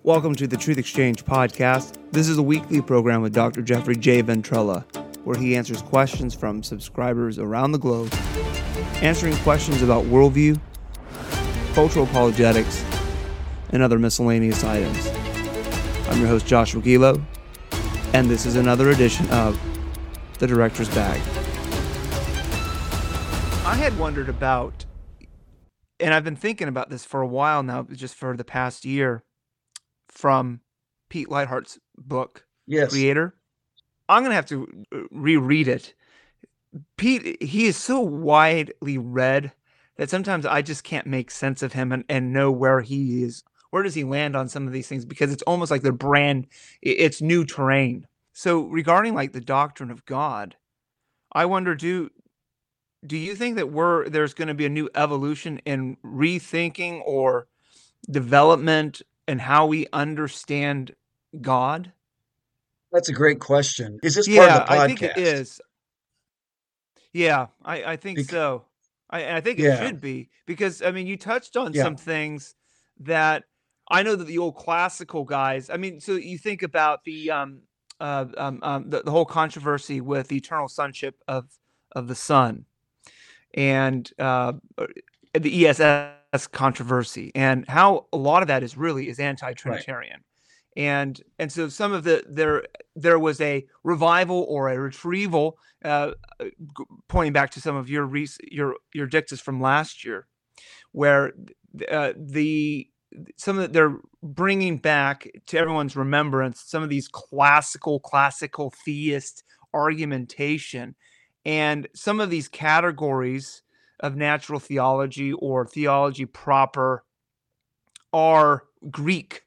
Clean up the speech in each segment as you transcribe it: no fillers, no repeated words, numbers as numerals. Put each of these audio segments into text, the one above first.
Welcome to the Truth Exchange podcast. This is a weekly program with Dr. Jeffrey J. Ventrella, where he answers questions from subscribers around the globe, answering questions about worldview, cultural apologetics, and other miscellaneous items. I'm your host, Joshua Gilo, and this is another edition of The Director's Bag. I had wondered about, and I've been thinking about this for a while now, just for the past year, from Pete Lightheart's book, Yes. Creator. I'm going to have to reread it. Pete, he is so widely read that sometimes I just can't make sense of him and know where he is. Where does he land on some of these things? Because it's almost like it's new terrain. So regarding like the doctrine of God, I wonder, do you think that there's going to be a new evolution in rethinking or development and how we understand God? That's a great question. Is this part of the Yeah, I think it podcast? is. Yeah, I think Bec- so. I think it yeah, should be because I mean you touched on yeah, some things that I know that the old classical guys. I mean, so you think about the whole controversy with the eternal sonship of the Son and the ESS controversy and how a lot of that is right. anti-Trinitarian. And so some of there was a revival or a retrieval, pointing back to some of your dictus from last year, where they're bringing back to everyone's remembrance some of these classical theist argumentation, and some of these categories of natural theology or theology proper are Greek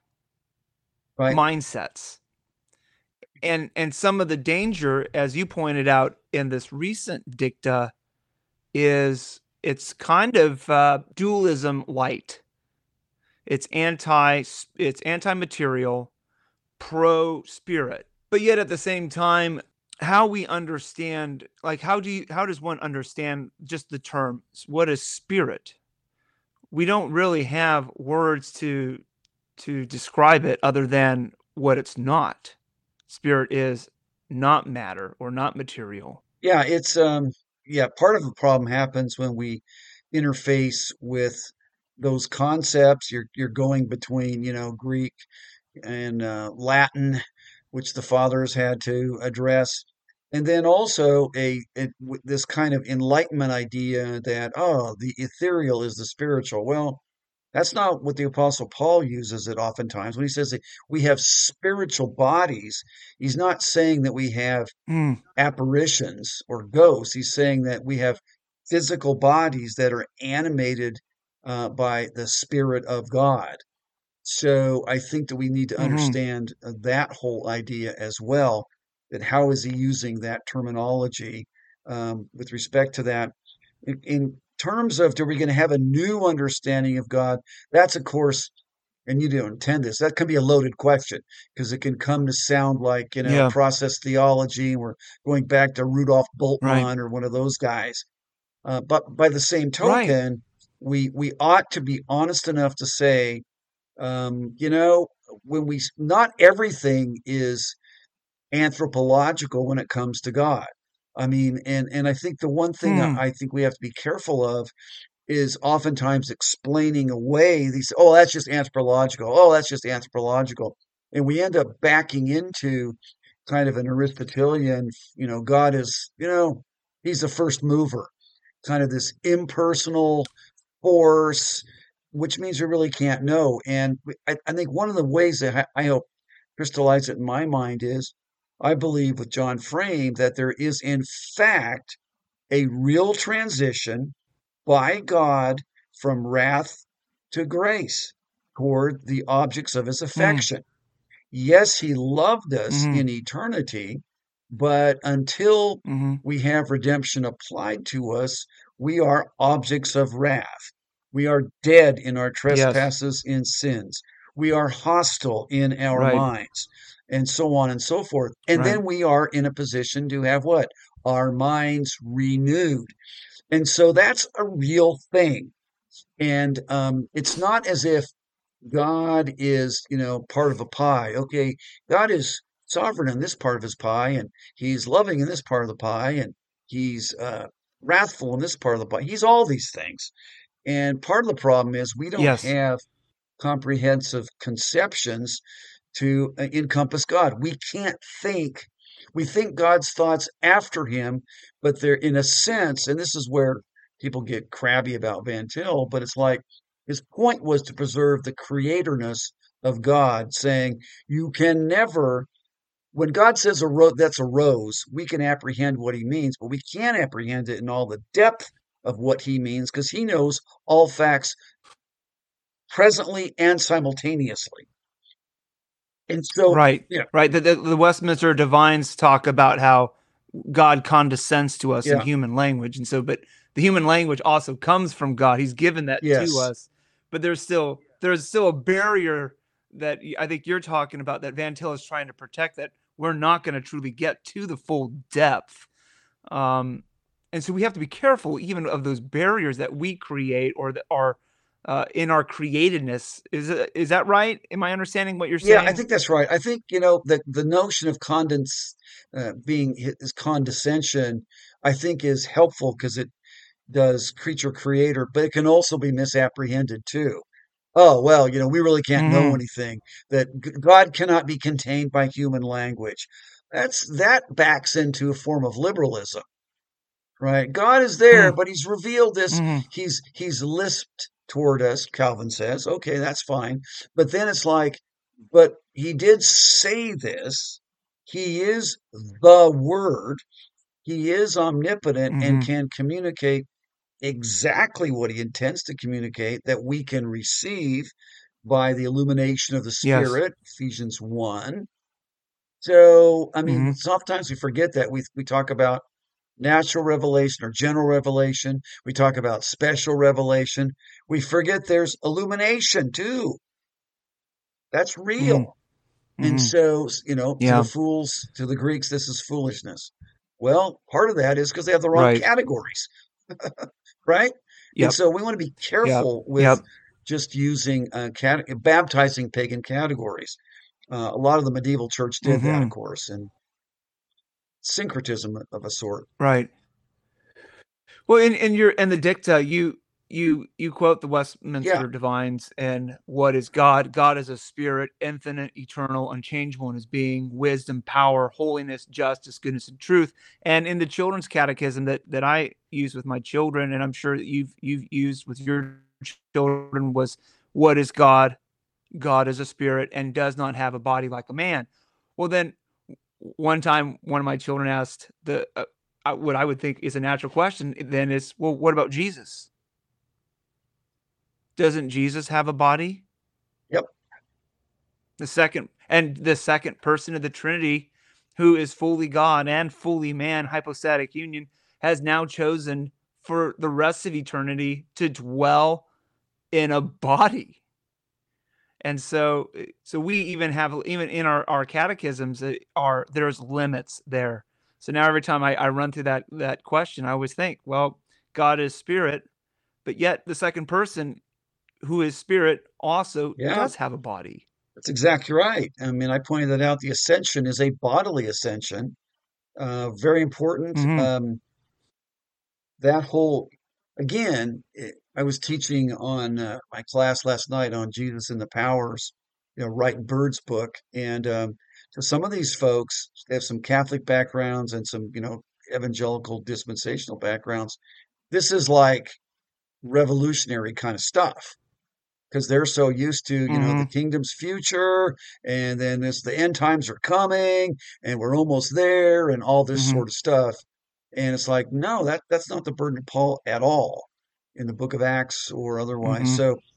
Right. mindsets. And some of the danger, as you pointed out in this recent dicta, is it's kind of dualism light. It's anti-material, pro spirit, but yet at the same time, how we understand, like how does one understand just the term? What is spirit? We don't really have words to describe it other than what it's not. Spirit is not matter or not material. Yeah, it's part of the problem happens when we interface with those concepts. You're going between, Greek and Latin, which the fathers had to address. And then also this kind of enlightenment idea that, oh, the ethereal is the spiritual. Well, that's not what the Apostle Paul uses it oftentimes. When he says that we have spiritual bodies, he's not saying that we have Mm, apparitions or ghosts. He's saying that we have physical bodies that are animated by the Spirit of God. So I think that we need to hmm understand that whole idea as well. That how is he using that terminology with respect to that? In terms of, are we going to have a new understanding of God? That's, of course, and you don't intend this, that can be a loaded question because it can come to sound like, Yeah, process theology. And we're going back to Rudolf right, Bultmann or one of those guys. But by the same right. token, we ought to be honest enough to say, you know, not everything is anthropological when it comes to God. I mean, and I think the one thing Hmm. I think we have to be careful of is oftentimes explaining away these, oh, that's just anthropological. Oh, that's just anthropological. And we end up backing into kind of an Aristotelian, God is, he's the first mover, kind of this impersonal force, which means we really can't know. And I think one of the ways that I hope crystallize it in my mind is I believe with John Frame that there is, in fact, a real transition by God from wrath to grace toward the objects of his Hmm. affection. Yes, he loved us Hmm. in eternity, but until Hmm. we have redemption applied to us, we are objects of wrath. We are dead in our Yes. trespasses and sins. We are hostile in our Right. minds, and so on and so forth. And Right. then we are in a position to have what? Our minds renewed. And so that's a real thing. And it's not as if God is, part of a pie. Okay, God is sovereign in this part of his pie, and he's loving in this part of the pie, and he's wrathful in this part of the pie. He's all these things. And part of the problem is we don't Yes. have comprehensive conceptions to encompass God. We can't think. We think God's thoughts after him, but they're in a sense, and this is where people get crabby about Van Til, but it's like his point was to preserve the creatorness of God, saying you can never, when God says that's a rose, we can apprehend what he means, but we can't apprehend it in all the depth of what he means because he knows all facts presently and simultaneously. And so, Right. yeah, Right. The Westminster Divines talk about how God condescends to us in yeah, human language. And so, but the human language also comes from God. He's given that to yes. us. But there's still a barrier that I think you're talking about that Van Til is trying to protect, that we're not going to truly get to the full depth. Um, and so we have to be careful even of those barriers that we create or that are in our createdness. Is that right? Am I understanding what you're Yeah, I saying? think that's right. I think, the notion of being is condescension, I think is helpful because it does creature creator, but it can also be misapprehended too. Oh, well, we really can't know Mm-hmm. anything, that God cannot be contained by human language. That backs into a form of liberalism, right? God is there, but he's revealed this. Mm-hmm. He's lisped toward us, Calvin says. Okay, that's fine. But then it's like, but he did say this. He is the word. He is omnipotent and Mm-hmm. can communicate exactly what he intends to communicate that we can receive by the illumination of the Yes. Spirit, Ephesians 1. So, I mean, Mm-hmm. sometimes we forget that. We talk about natural revelation or general revelation. We talk about special revelation. We forget there's illumination too. That's Mm-hmm. real. And Mm-hmm. so, to the Yeah. fools, to the Greeks, this is foolishness. Well, part of that is because they have the wrong Right. categories, right? And Yep. so we want to be Yep. careful with Yep. just using baptizing pagan categories. A lot of the medieval church did that, of Mm-hmm. course, and syncretism of a sort. Right. Well, in the dicta, you quote the Yeah, Westminster Divines and what is God? God is a spirit, infinite, eternal, unchangeable in his being, wisdom, power, holiness, justice, goodness, and truth. And in the children's catechism that I use with my children, and I'm sure that you've used with your children, was what is God? God is a spirit and does not have a body like a man. Well, then one time one of my children asked the what I would think is a natural question then is, well, what about Jesus? Doesn't Jesus have a body? yep, The second person of the Trinity, who is fully God and fully man, hypostatic union, has now chosen for the rest of eternity to dwell in a body. And so we even have, even in our catechisms, are there's limits there. So now every time I run through that question, I always think, well, God is spirit, but yet the second person, who is spirit, also yeah, does have a body. that's exactly right. I mean, I pointed that out. The ascension is a bodily ascension, very important. Mm-hmm. That whole, again, I was teaching on my class last night on Jesus and the Powers, Wright Bird's book, and so some of these folks have some Catholic backgrounds and some, evangelical dispensational backgrounds. This is like revolutionary kind of stuff because they're so used to, the Mm-hmm. kingdom's future, and then the end times are coming, and we're almost there, and all this Mm-hmm. sort of stuff. And it's like, no, that's not the burden of Paul at all in the book of Acts or otherwise. Mm-hmm. So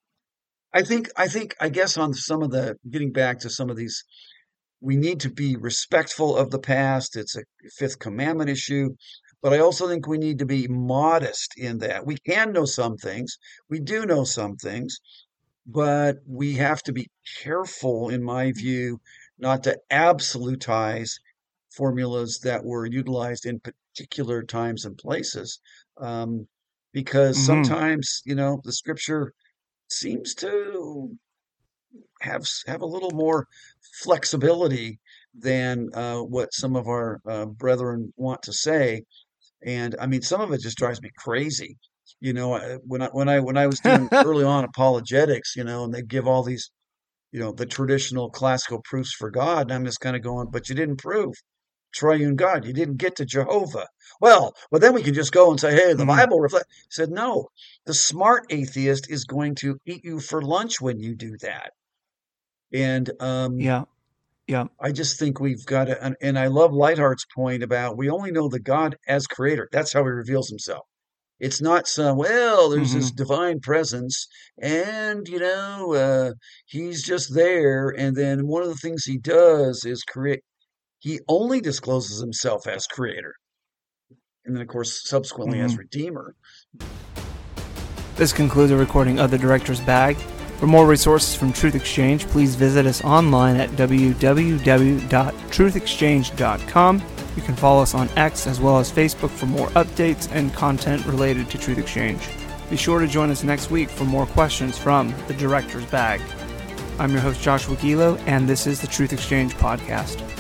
I guess on some of the getting back to some of these, we need to be respectful of the past. It's a fifth commandment issue. But I also think we need to be modest in that. We can know some things. We do know some things, but we have to be careful, in my view, not to absolutize formulas that were utilized in particular times and places. Um, because Mm-hmm. sometimes, the scripture seems to. have a little more flexibility than what some of our brethren want to say. And I mean, some of it just drives me crazy. When I was doing early on apologetics, and they give all these, the traditional classical proofs for God, and I'm just kind of going, but you didn't prove triune God. You didn't get to Jehovah. Well, then we can just go and say, hey, the Mhm. Bible reflects. Said, no, the smart atheist is going to eat you for lunch when you do that. And Yeah. Yeah. I just think we've got to, and I love Lightheart's point about we only know the God as creator. That's how he reveals himself. It's not some, well, there's this Hmm. divine presence and, he's just there. And then one of the things he does is create, he only discloses himself as creator. And then, of course, subsequently as Hmm. redeemer. This concludes a recording of The Director's Bag. For more resources from Truth Exchange, please visit us online at www.truthexchange.com. You can follow us on X as well as Facebook for more updates and content related to Truth Exchange. Be sure to join us next week for more questions from The Director's Bag. I'm your host, Joshua Gilo, and this is the Truth Exchange Podcast.